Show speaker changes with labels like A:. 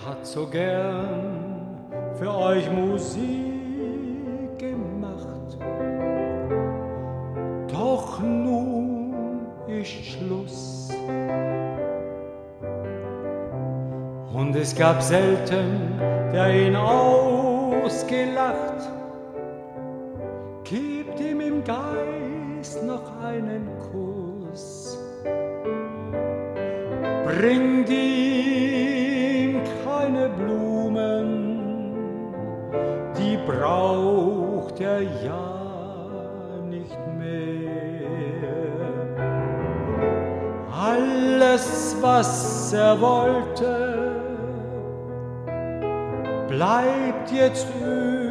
A: hat so gern für euch Musik gemacht. Doch nun ist Schluss. Und es gab selten, der ihn ausgelacht. Gebt ihm im Geist noch einen Kuss. Bringt ihm keine Blumen, die braucht er ja nicht mehr. Alles, was er wollte, bleibt jetzt übrig.